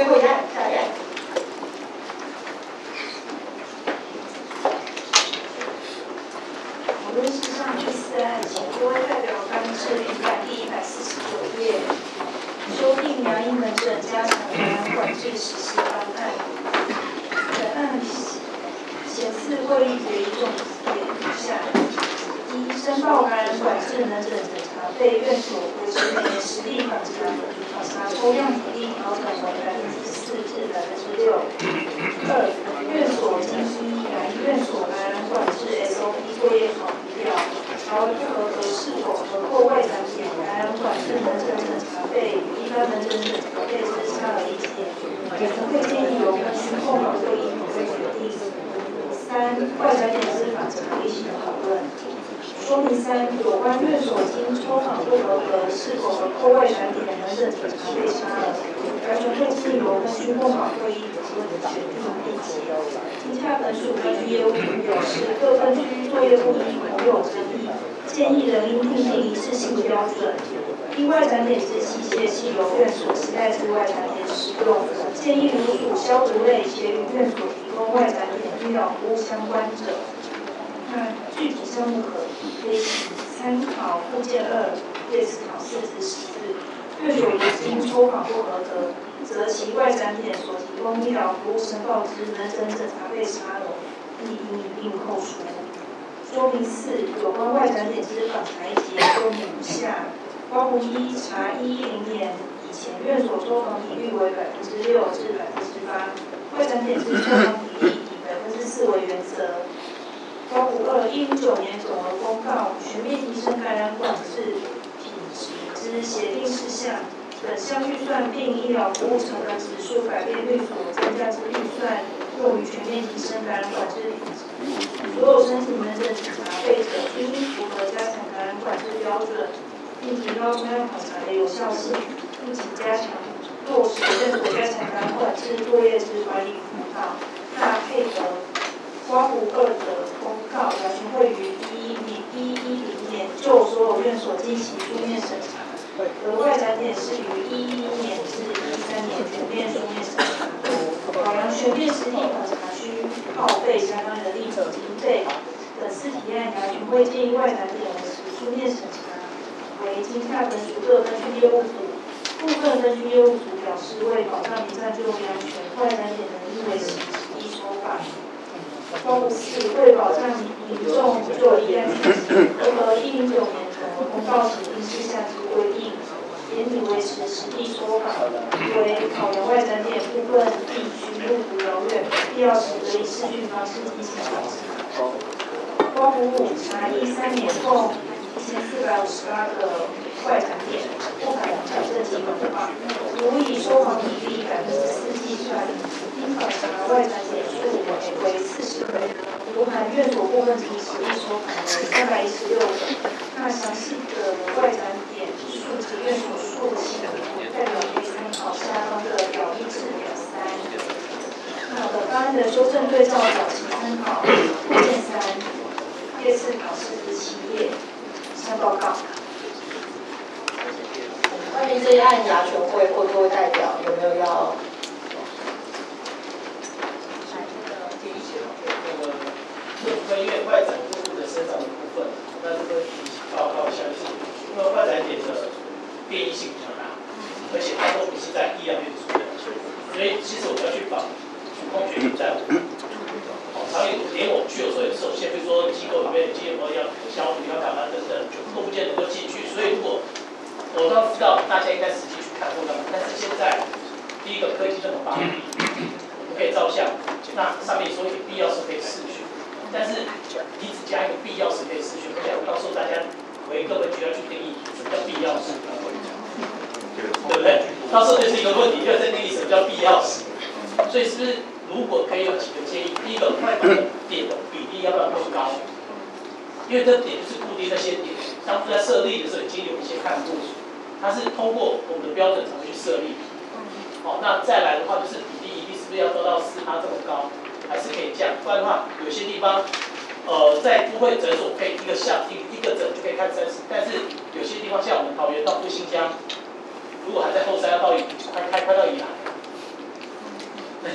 最后一案，下一案。 讨论事项第4案，请各位代表翻至第149页，修订苗医门诊加强感染管制实施方案。本案显示会议决议重点如下：一、申报感染管制门诊检查费院所维持每年实地考察抽样比例调整为4%至6%。二、院所经依哪一院所感染管制 SOP 作业考评表，调不合格是否合括外展检感染管制门诊检查费与一般门诊检查费之差额一节，委员会建议由分区控保会议会决定。三、外展检司法查例性讨论。说明三，有关院所经抽访不合格是否合括外展检门诊检查费差额，委员会经由分区控保会议讨论决定并结。经洽本属分区业务组表示，各分区作业不一，恐有争议，建议人应订定一致性标准。因外展检之器械系由院所携带至外展检使用，建议如属消毒类且与院所提供外展检医疗服务相关者，那具体项目可以参考附件2列次考4至14。院所如经抽访不合格，则其外展检所提供医疗服务申报之门诊检查费差额，应一并扣除。说明4，有关外展检之访查一节说明如下：包括1，查110年以前院所抽访比率为6%至8%，外展检之抽访比例以4%为原则。包括2，109年总额公告全面提升感染管制品质之协定事项，本项预算并医疗服务成本指数改变率所增加之预算，用于全面提升感染管制品质。所有申请门诊检查费者应符合加强感染管制标准，并提高抽样考察的有效性，并且加强落实院所加强感染管制作业之管理辅导，那配合刮胡2的公告，委员会于110年就所有院所进行书面审查，而外展检是于111年至13年全面书面审查。考量全面实地考察需耗费相当人力及经费，本次提案委员会建议外展检维持书面审查，为经洽本属各分区业务组。部分分区业务组表示，为保障民众就医安全，外展检能应维持实地抽访。包括4，为保障民众就医安全，和109年总额公告协定事项之规定，严以维持实地抽访，为考量外展检部分地区路途遥远，必要时得以视讯方式进行考察。包括5，查13年共1458个外展检，不含矫正及文化，如以抽访比例4%计算，应考察外展检数为40个，如含院所部分及实地抽访为316个。那详细的外展检数及院所数请代表可以参考下方的表1至表3。那本方案的修正对照表请参考附件3列次考试第7页。以上报告。 关于这一案，牙权会或各位代表有没有要？ 分院外展客户的身上的部分，那这个报告相信，因为外展点的变异性比较大，而且它都不是在医疗院出的，所以其实我们要去绑主控权不在我们。常理连我们去有时候也受限，比如说机构里面有机构要消毒要干嘛等等，都不见得能够进去。所以如果我当然知道大家应该实际去看或干嘛，但是现在第一个科技这么发达，我们可以照相，那上面说有必要是可以视讯。但是你只加一个必要时可以视讯，我想到时候大家回各分局要去定义什么叫必要时，对不对？到时候就是一个问题，要在定义什么叫必要时。所以是不是如果可以有几个建议？第一个，外展的点的比例要不要更高？因为这点就是固定那些点，当初在设立的时候已经有一些看过，它是通过我们的标准才会去设立。好，那再来的话就是比例一定是不是要做到4%这么高？还是可以降，不然的话，有些地方，在都会诊所可以一个诊就可以看30，但是有些地方像我们桃园到复兴乡，如果还在后山要到快到宜兰，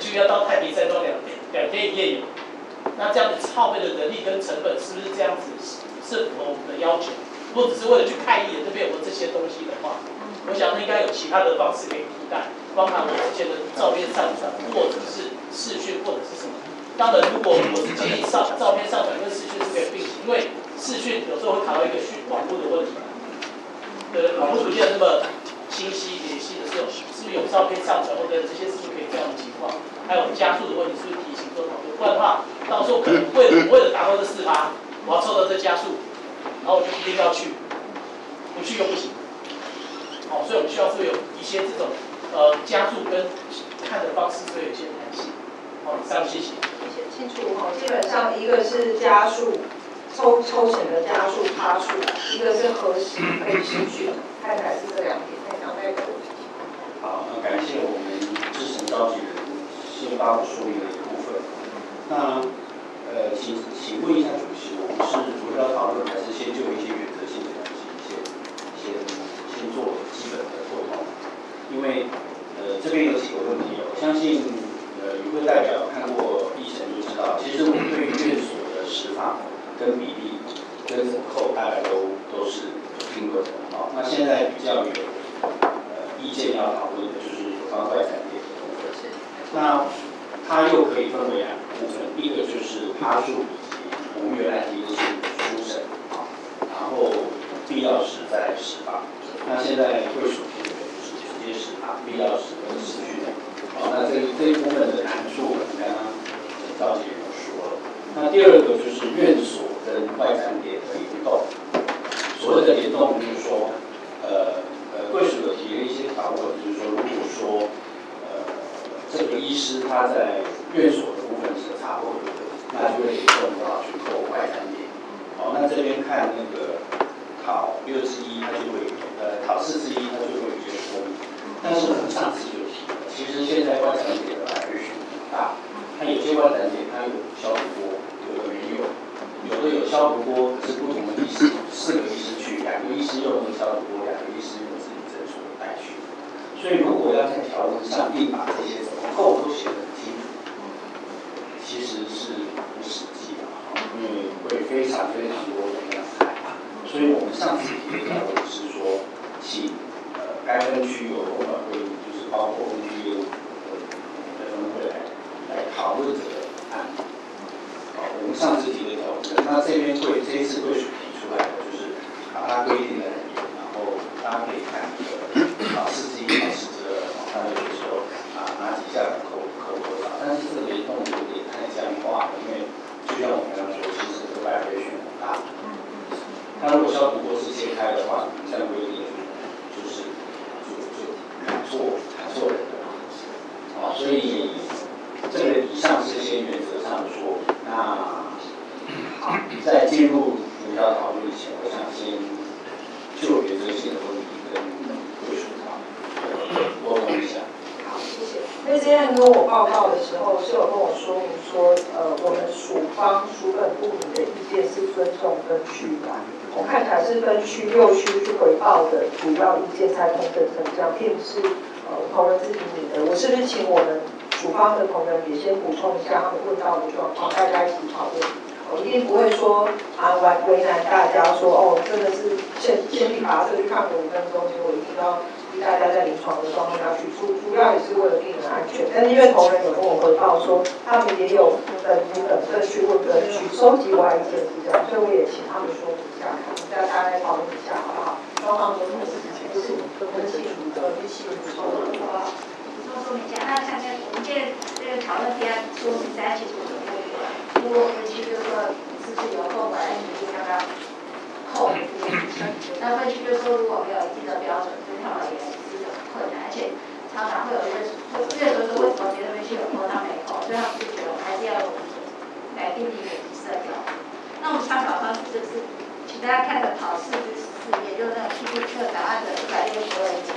就要到太平山庄2天1夜游。那这样子耗费的人力跟成本是不是这样子是符合我们的要求？如果只是为了去看一眼这边有没有这些东西的话，我想应该有其他的方式可以替代，包含我之前的照片上传，或者是视讯，或者是什么。当然，如果我是建议照片上传跟视讯是可以并行，因为视讯有时候会卡到一个网络的问题。网络不见得那么清晰联系的时候，是不是有照片上传或者这些是不是可以这样的情况？还有加速的问题是不是提醒做讨论？不然的话，到时候可能为了达到这4%，我要凑到这加速，然后我就一定要去，不去又不行。所以我们需要是有一些这种加速跟看的方式，会有一些弹性。以上谢谢。 清楚基本上一个是加速。抽成的加速趴数，一个是核实可以视讯，看起来是这2点。两位。 好，感谢我们志成召集人先帮我说明了一部分。那请问一下主席，我们是主要讨论，还是先就一些原则性的东西先做基本的沟通？因为这边有几个问题我相信与会代表看过议程就知道，其实我们对于院所的实法跟比例跟折扣大概都是有定论的。那现在比较有意见要讨论的就是有关外展点的部分。那它又可以分为2个部分，一个就是趴数以及我们原来提的是初审，然后必要时再10%。那现在会属于就是直接10%，必要时跟视讯。那这一部分的难处，我们刚刚召集人有说了。那第2个就是院所跟外展点的联动。所谓的联动，就是说，贵属有提了一些讨论，就是说，如果说，这个医师他在院所的部分是查获的，那就会联动到去扣外展点。那这边看那个考6之1，它就会考4之1，它就会有一些说明。但是我们上次就提了，其实现在外展点的来源很大，它有些外展点它有消毒锅，有的没有。有的有消毒锅，可是不同的医师，4个医师去，2个医师用那个消毒锅，2个医师用自己诊所带去。所以如果要在条文上硬把这些怎么扣都写得很清楚，其实是不实际的，因为会非常多人要看。所以我们上次提的条文是说，请该分区有公管会议，就是包括分区业务的分会来讨论这个案例。我们上次提的条文，那这边这一次会署提出来的，就是把它规定的很严，然后大家可以看那个4之1、4之2，它的时候哪几项扣多少，但是这个联动有点太僵化了，因为就像我们刚刚说，其实这个外围选很大。那如果消毒锅是切开的话，这样规定就是砍错人的。所以这个以上这些原则上说，那好，在进入主要讨论以前，我想先就原则性的问题跟贵属沟通一下。 好，谢谢。因为今天跟我报告的时候是有跟我说明说，我们署本部门的意见是尊重分区的。我看起来是分区6区去回报的主要意见才同等成这样，并不是同仁自己拟的。我是不是请我们署方的同仁也先补充一下他们问到的状况，大家一起讨论。我一定不会说为难大家说真的是先去拔车去看5分钟，结果一定要逼大家在临床的状况下去，主要也是为了病人安全。但是因为同仁有跟我回报说，他们也有分区问分区收集完意见是这样，所以我也请他们说明一下，大家来讨论一下好不好？双方都是不是分析说明一下，那像我们这个讨论第2说明3其实我们如果分区就是说是不是有购买你就要不要扣这件事情，那分区就是说如果没有一定的标准，对他们也是很困难，而且常常会有认识说为什么别的分区有扣他没扣，所以他们就觉得我们还是要来定一个底色标准。那我们参考方式就是，请大家看着考试之14页，就是那个 PPT 课档案的162页。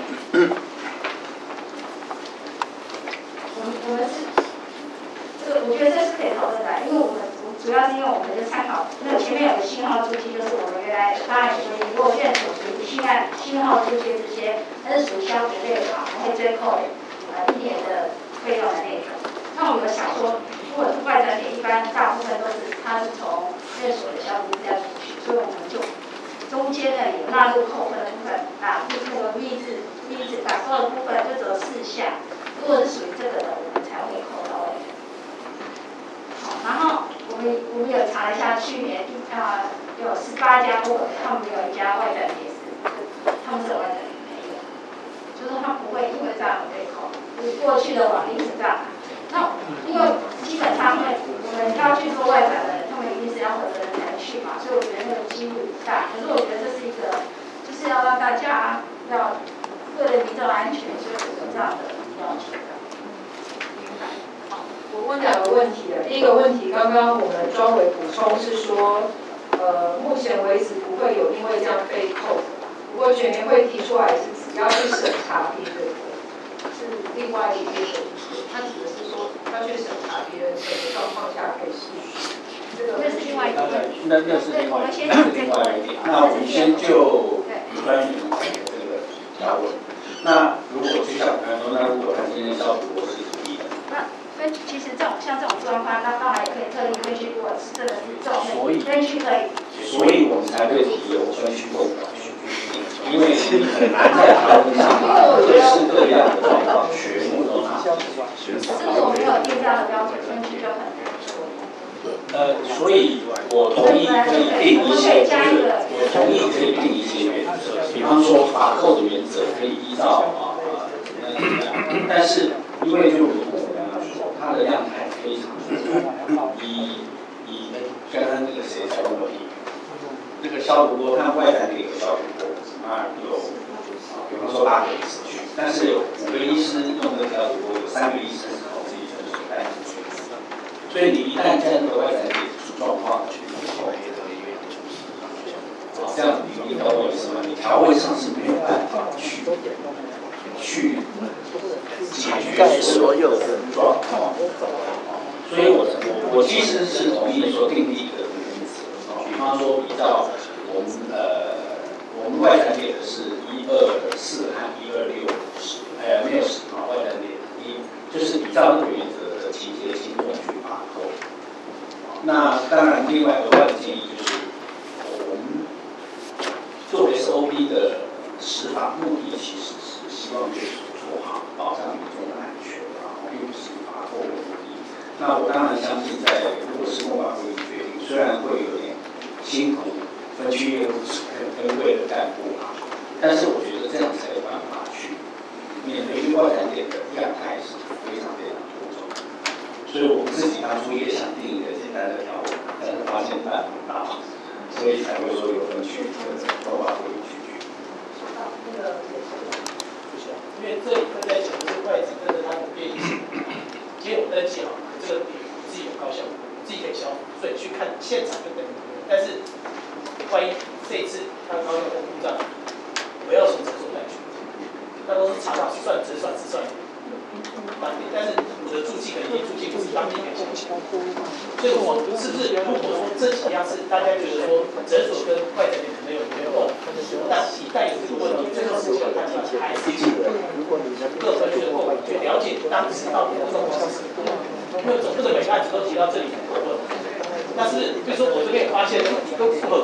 我们是这个，我觉得这是可以讨论的，因为我们主要是因为我们就参考那前面有个信号注记，就是我们原来当然也说，如果院所属于信号注记这些，那是属于消毒类的嘛，我们会追扣1年的费用的那种。那我果是属于这个的，我们才会扣到位。好，然后我们有查了一下，去年有18家不合格，他们有1家外展也是，他们是有外展没有，就是他不会因为这样被扣，就是过去的往例是这样。那因为基本上我们要去做外展的人，他们一定是要合格的才去嘛，所以我觉得那个几率不大。可是我觉得这是一个，就是要让大家要为了民众安全，所以有这样的要求的。 我问2个问题了。第一个问题，刚刚我们庄委补充是说，目前为止不会有因为这样被扣的。不过全联会提出来是只要去审查别人的，是另外一边的意思。他指的是说要去审查别人什么状况下可以试训。 那是另外一个问题。 那是另外一点。那我们先就专员这个条文。那如果就像我刚才说，那如果他今天消毒是同意的， 其实像这种状况，那当然也可以特例分区，如果是真的是这种分区可以。 所以我们才会提有分区共管区，因为你很难在条文上把各式各样的状况全部都拿进去。 可是如果没有定这样的标准，分区就很难说。 所以我同意可以定一些，我同意可以定一些原则，比方说罚扣的原则可以依照但是因为就如我刚刚说，它的样态非常以刚刚那个谁说的那个消毒锅，看外展给的消毒锅有比方说8个医师去，但是有5个医师用的消毒锅，有3个医师是靠自己的手带进去。所以你一旦在那个外展点出状况，这样你懂我意思吗？你条文上是没有办法去解决所有的状况。所以我其实是同意说订立一个原则，比方说比照我们外展点的是124和126没有10外展点就是比照那个原则的情节轻重去把扣。那当然，另外额外的建议就是，我们做 SOP 的执法目的其实是希望对手做好，保障民众的安全，然后并不是以罚扣为目的。那我当然相信，如果是公管会议决定，虽然会有点辛苦，分区业务主任跟会的干部但是我觉得这样才有办法去面对，因为外展点的样态是非常非常多种。所以我们自己当初也想定一个简单的条文，但是发现办不到，所以才会说有分区的公管会议去决定。 因为这里他在讲的是外展跟着它的变异性，今天我登记好，这个点自己有高效，自己可以消毒，所以去看现场就等于。但是万一这一次他高效的故障，我要从诊所带去，那都是查到只算。但是我的注记可能一注记不是当地可以申请，所以我说是不是如果说这几样是大家觉得说诊所跟外诊点可能有共，但一旦有这个问题，最后是要看起来还是各分区的共去了解当时到底的状况是什么，因为总不能每个案子都提到这里很过分。但是比如说我这边发现你都符合